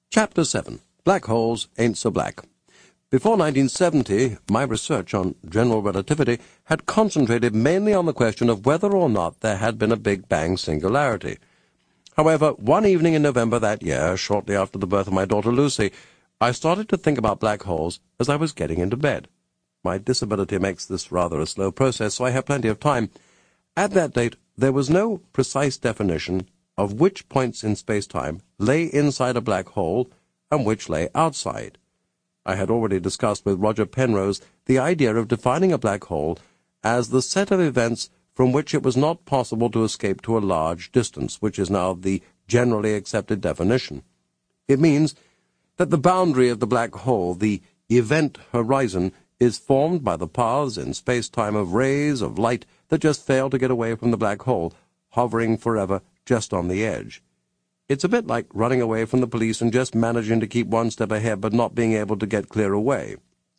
Chapter 7. Black Holes Ain't So Black. Before 1970, my research on general relativity had concentrated mainly on the question of whether or not there had been a Big Bang singularity. However, one evening in November that year, shortly after the birth of my daughter Lucy, I started to think about black holes as I was getting into bed. My disability makes this rather a slow process, so I have plenty of time. At that date, there was no precise definition of which points in space-time lay inside a black hole and which lay outside. I had already discussed with Roger Penrose the idea of defining a black hole as the set of events from which it was not possible to escape to a large distance, which is now the generally accepted definition. It means that the boundary of the black hole, the event horizon, is formed by the paths in space-time of rays of light that just fail to get away from the black hole, hovering forever just on the edge. It's a bit like running away from the police and just managing to keep one step ahead but not being able to get clear away.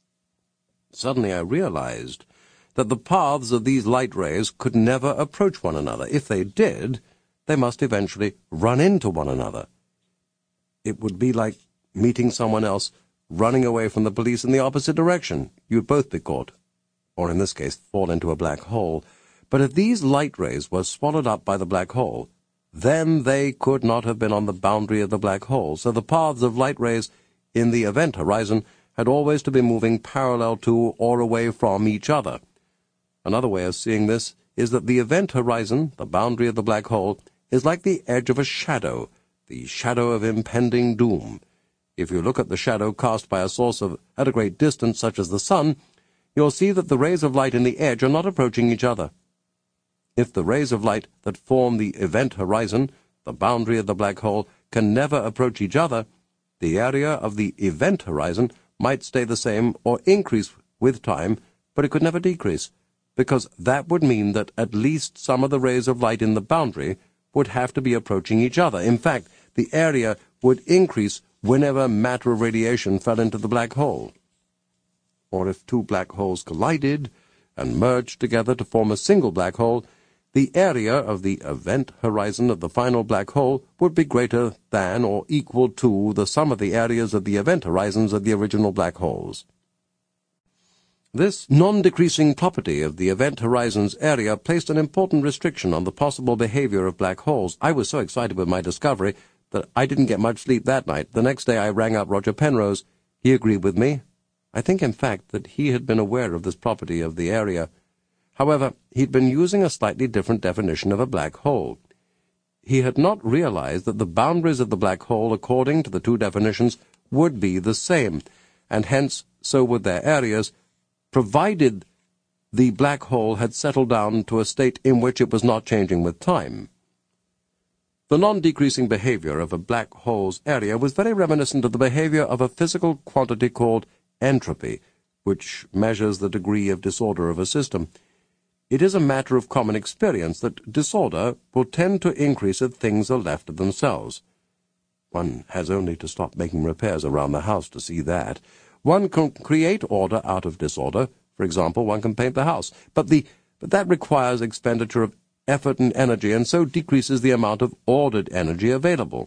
Suddenly I realized that the paths of these light rays could never approach one another. If they did, they must eventually run into one another. It would be like meeting someone else running away from the police in the opposite direction. You'd both be caught, or in this case, fall into a black hole. But if these light rays were swallowed up by the black hole, then they could not have been on the boundary of the black hole, so the paths of light rays in the event horizon had always to be moving parallel to or away from each other. Another way of seeing this is that the event horizon, the boundary of the black hole, is like the edge of a shadow, the shadow of impending doom. If you look at the shadow cast by a source at a great distance, such as the sun, you'll see that the rays of light in the edge are not approaching each other. If the rays of light that form the event horizon, the boundary of the black hole, can never approach each other, the area of the event horizon might stay the same or increase with time, but it could never decrease, because that would mean that at least some of the rays of light in the boundary would have to be approaching each other. In fact, the area would increase whenever matter of radiation fell into the black hole. Or if two black holes collided and merged together to form a single black hole, the area of the event horizon of the final black hole would be greater than or equal to the sum of the areas of the event horizons of the original black holes. This non-decreasing property of the event horizon's area placed an important restriction on the possible behavior of black holes. I was so excited with my discovery that I didn't get much sleep that night. The next day I rang up Roger Penrose. He agreed with me. I think, in fact, that he had been aware of this property of the area. However, he'd been using a slightly different definition of a black hole. He had not realized that the boundaries of the black hole, according to the two definitions, would be the same, and hence so would their areas, provided the black hole had settled down to a state in which it was not changing with time. The non-decreasing behavior of a black hole's area was very reminiscent of the behavior of a physical quantity called entropy, which measures the degree of disorder of a system. It is a matter of common experience that disorder will tend to increase if things are left to themselves. One has only to stop making repairs around the house to see that. One can create order out of disorder. For example, one can paint the house. But that requires expenditure of effort and energy, and so decreases the amount of ordered energy available.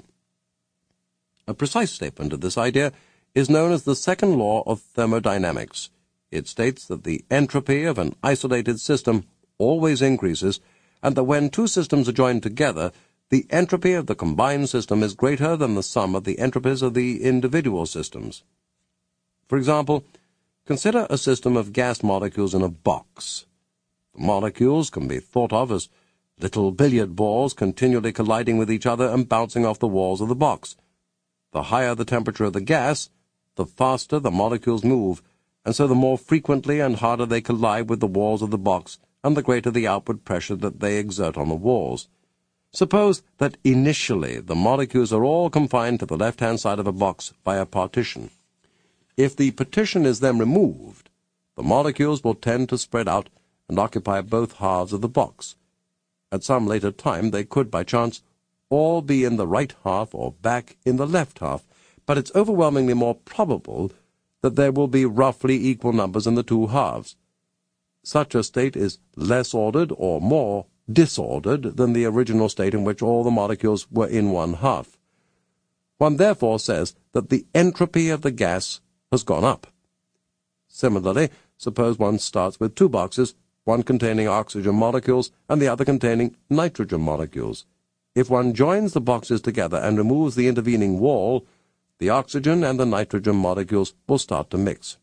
A precise statement of this idea is known as the second law of thermodynamics. It states that the entropy of an isolated system always increases, and that when two systems are joined together, the entropy of the combined system is greater than the sum of the entropies of the individual systems. For example, consider a system of gas molecules in a box. The molecules can be thought of as little billiard balls continually colliding with each other and bouncing off the walls of the box. The higher the temperature of the gas, the faster the molecules move, and so the more frequently and harder they collide with the walls of the box, and the greater the outward pressure that they exert on the walls. Suppose that initially the molecules are all confined to the left-hand side of a box by a partition. If the partition is then removed, the molecules will tend to spread out and occupy both halves of the box. At some later time they could, by chance, all be in the right half or back in the left half, but it's overwhelmingly more probable that there will be roughly equal numbers in the two halves. Such a state is less ordered or more disordered than the original state in which all the molecules were in one half. one therefore says that the entropy of the gas has gone up. Similarly, suppose one starts with two boxes, one containing oxygen molecules and the other containing nitrogen molecules. If one joins the boxes together and removes the intervening wall, the oxygen and the nitrogen molecules will start to mix.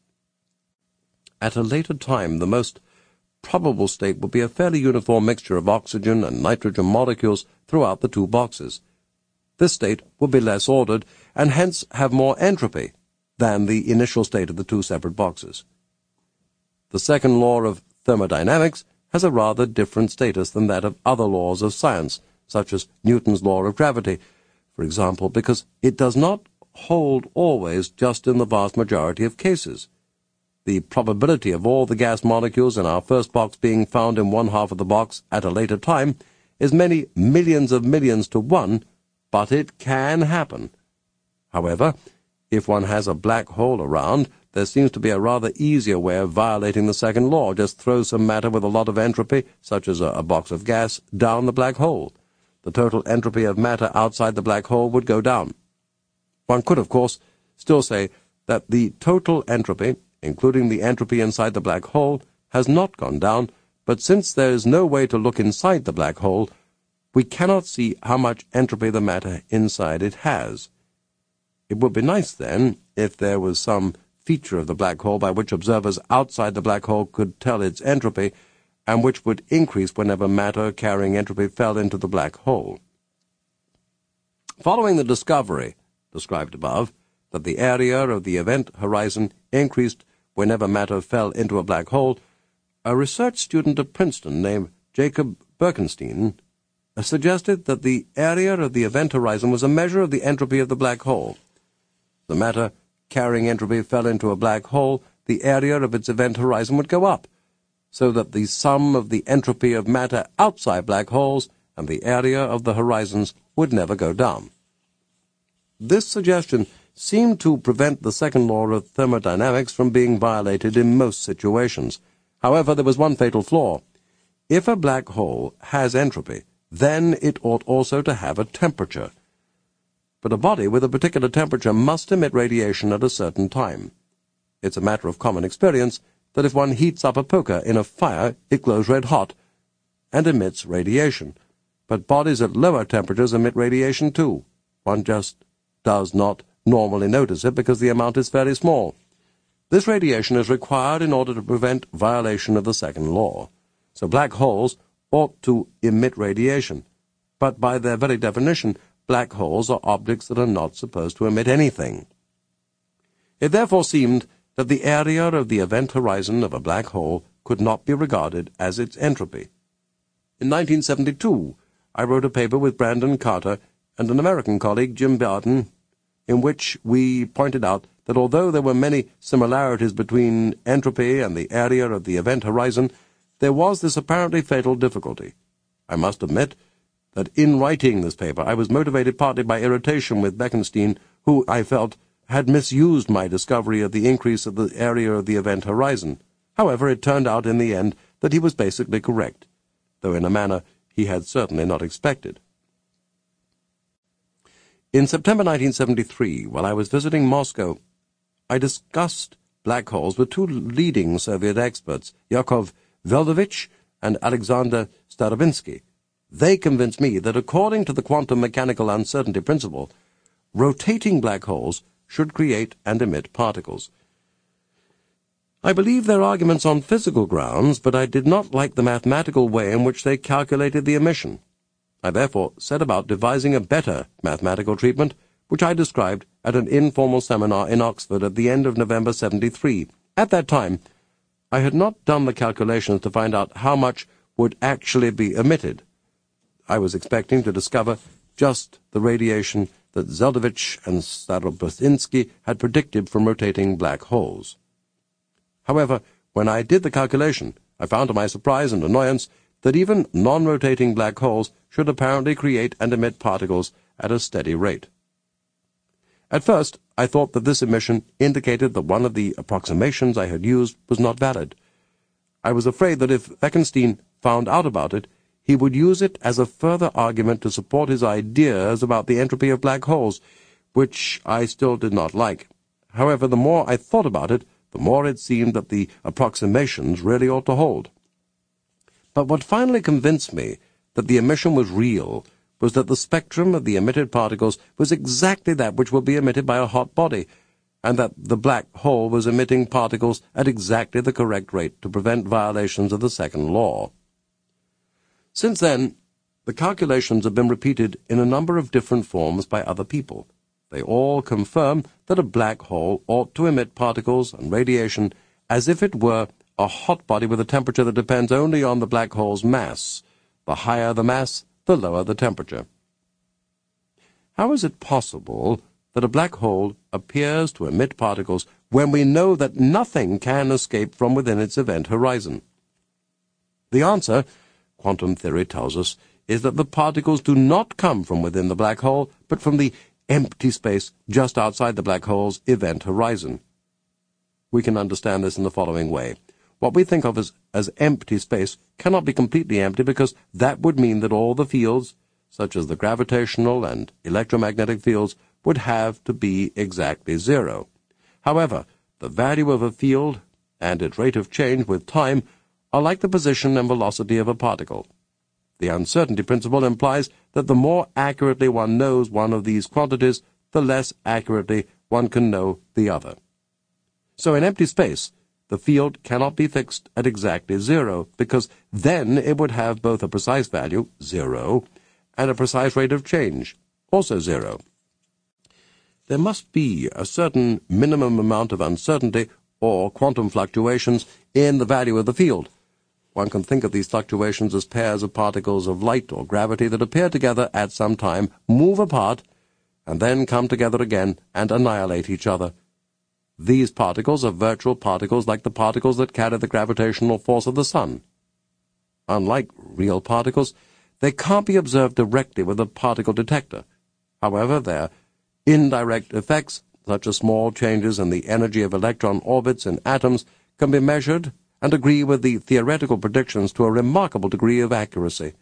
At a later time, the most probable state will be a fairly uniform mixture of oxygen and nitrogen molecules throughout the two boxes. This state will be less ordered and hence have more entropy than the initial state of the two separate boxes. The second law of thermodynamics has a rather different status than that of other laws of science, such as Newton's law of gravity, for example, because it does not hold always just in the vast majority of cases. The probability of all the gas molecules in our first box being found in one half of the box at a later time is many millions of millions to one, but it can happen. However, if one has a black hole around, there seems to be a rather easier way of violating the second law. Just throw some matter with a lot of entropy, such as a box of gas, down the black hole. The total entropy of matter outside the black hole would go down. One could, of course, still say that the total entropy, including the entropy inside the black hole, has not gone down, but since there is no way to look inside the black hole, we cannot see how much entropy the matter inside it has. It would be nice, then, if there was some feature of the black hole by which observers outside the black hole could tell its entropy, and which would increase whenever matter carrying entropy fell into the black hole. Following the discovery, described above, that the area of the event horizon increased whenever matter fell into a black hole, a research student at Princeton named Jacob Bekenstein suggested that the area of the event horizon was a measure of the entropy of the black hole. The matter carrying entropy fell into a black hole, the area of its event horizon would go up, so that the sum of the entropy of matter outside black holes and the area of the horizons would never go down. This suggestion seemed to prevent the second law of thermodynamics from being violated in most situations. However, there was one fatal flaw. If a black hole has entropy, then it ought also to have a temperature. But a body with a particular temperature must emit radiation at a certain time. It's a matter of common experience that if one heats up a poker in a fire, it glows red hot and emits radiation. But bodies at lower temperatures emit radiation too. One just does not normally notice it because the amount is fairly small. This radiation is required in order to prevent violation of the second law. So black holes ought to emit radiation. But by their very definition, black holes are objects that are not supposed to emit anything. It therefore seemed that the area of the event horizon of a black hole could not be regarded as its entropy. In 1972, I wrote a paper with Brandon Carter and an American colleague, Jim Barton, in which we pointed out that although there were many similarities between entropy and the area of the event horizon, there was this apparently fatal difficulty. I must admit that in writing this paper I was motivated partly by irritation with Bekenstein, who, I felt, had misused my discovery of the increase of the area of the event horizon. However, it turned out in the end that he was basically correct, though in a manner he had certainly not expected. In September 1973, while I was visiting Moscow, I discussed black holes with two leading Soviet experts, Yakov Veldovich and Alexander Starobinsky. They convinced me that according to the quantum mechanical uncertainty principle, rotating black holes should create and emit particles. I believe their arguments on physical grounds, but I did not like the mathematical way in which they calculated the emission. I therefore set about devising a better mathematical treatment, which I described at an informal seminar in Oxford at the end of November 73. At that time, I had not done the calculations to find out how much would actually be emitted. I was expecting to discover just the radiation that Zeldovich and Starobinsky had predicted from rotating black holes. However, when I did the calculation, I found to my surprise and annoyance that even non-rotating black holes should apparently create and emit particles at a steady rate. At first, I thought that this emission indicated that one of the approximations I had used was not valid. I was afraid that if Bekenstein found out about it, he would use it as a further argument to support his ideas about the entropy of black holes, which I still did not like. However, the more I thought about it, the more it seemed that the approximations really ought to hold. But what finally convinced me that the emission was real was that the spectrum of the emitted particles was exactly that which will be emitted by a hot body, and that the black hole was emitting particles at exactly the correct rate to prevent violations of the second law. Since then, the calculations have been repeated in a number of different forms by other people. They all confirm that a black hole ought to emit particles and radiation as if it were a hot body with a temperature that depends only on the black hole's mass. The higher the mass, the lower the temperature. How is it possible that a black hole appears to emit particles when we know that nothing can escape from within its event horizon? The answer, quantum theory tells us, is that the particles do not come from within the black hole, but from the empty space just outside the black hole's event horizon. We can understand this in the following way. What we think of as empty space cannot be completely empty because that would mean that all the fields, such as the gravitational and electromagnetic fields, would have to be exactly zero. However, the value of a field and its rate of change with time are like the position and velocity of a particle. The uncertainty principle implies that the more accurately one knows one of these quantities, the less accurately one can know the other. So in empty space, the field cannot be fixed at exactly zero, because then it would have both a precise value, 0, and a precise rate of change, also 0. There must be a certain minimum amount of uncertainty, or quantum fluctuations, in the value of the field. One can think of these fluctuations as pairs of particles of light or gravity that appear together at some time, move apart, and then come together again and annihilate each other. These particles are virtual particles like the particles that carry the gravitational force of the sun. Unlike real particles, they can't be observed directly with a particle detector. However, their indirect effects, such as small changes in the energy of electron orbits in atoms, can be measured and agree with the theoretical predictions to a remarkable degree of accuracy.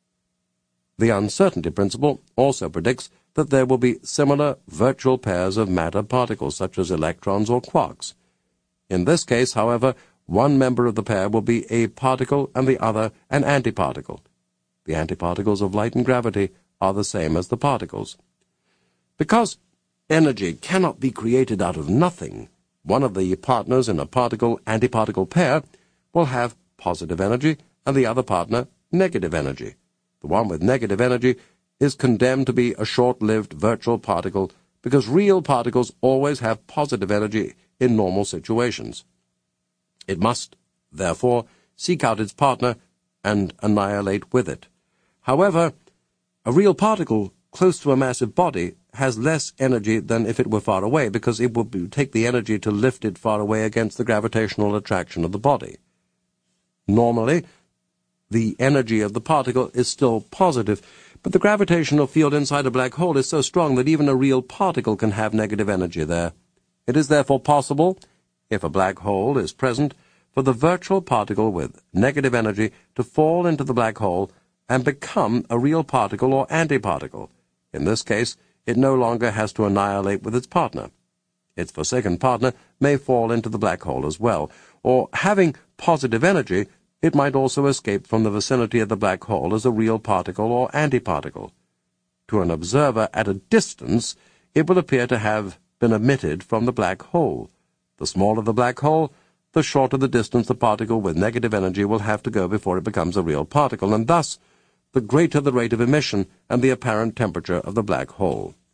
The uncertainty principle also predicts that there will be similar virtual pairs of matter particles, such as electrons or quarks. In this case, however, one member of the pair will be a particle and the other an antiparticle. The antiparticles of light and gravity are the same as the particles. Because energy cannot be created out of nothing, one of the partners in a particle-antiparticle pair will have positive energy and the other partner negative energy. The one with negative energy is condemned to be a short-lived virtual particle because real particles always have positive energy in normal situations. It must, therefore, seek out its partner and annihilate with it. However, a real particle close to a massive body has less energy than if it were far away because it would take the energy to lift it far away against the gravitational attraction of the body. Normally, the energy of the particle is still positive, but the gravitational field inside a black hole is so strong that even a real particle can have negative energy there. It is therefore possible, if a black hole is present, for the virtual particle with negative energy to fall into the black hole and become a real particle or antiparticle. In this case, it no longer has to annihilate with its partner. Its forsaken partner may fall into the black hole as well, or having positive energy, it might also escape from the vicinity of the black hole as a real particle or antiparticle. To an observer at a distance, it will appear to have been emitted from the black hole. The smaller the black hole, the shorter the distance the particle with negative energy will have to go before it becomes a real particle, and thus the greater the rate of emission and the apparent temperature of the black hole.